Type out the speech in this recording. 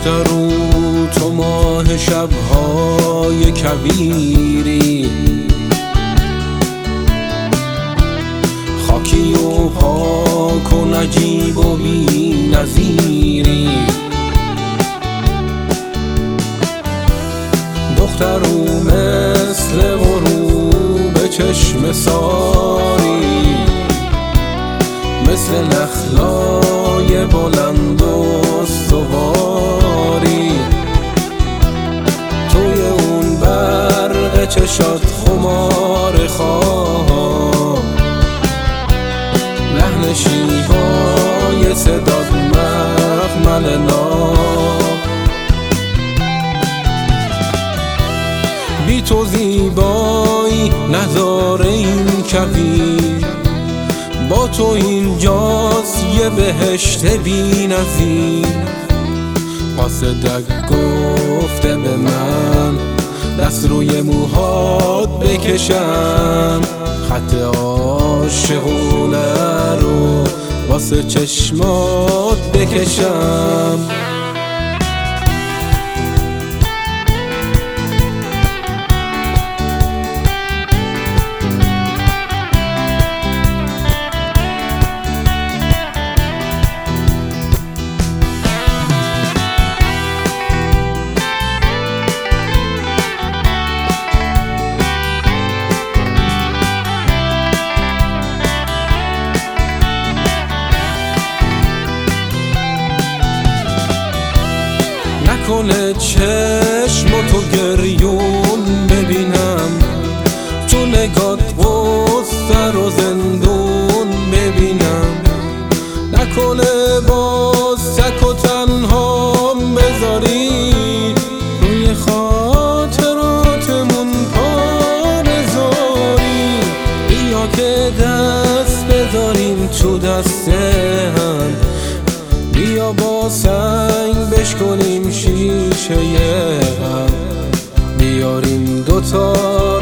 دخترو تو ماه شبهای کویری، خاکی و پاک و نجیب و بی نظیری. دخترو مثل غروب چشم ساری، مثل نخلای بلند و استواری. توی اون برق چشات خمار خواب، لحن شیوای صدات مخمل ناب. بی تو زیبایی نظاره این کویر، با تو اینجاست یه بهشت بی نظیر. قاصدک گفته به من دست روی موهات بکشم، خط عاشقونه رو واسه چشمات بکشم. نکنه چشم تو گریون ببینم، تو نگات غصه رو زندون ببینم. نکنه باز تک و تنهام بذاری، روی خاطراتمون پا بذاری. بیا که دست بذاریم تو دست هم، بیا با سنگ بشکنیم شیشه غم، بیاریم دوتا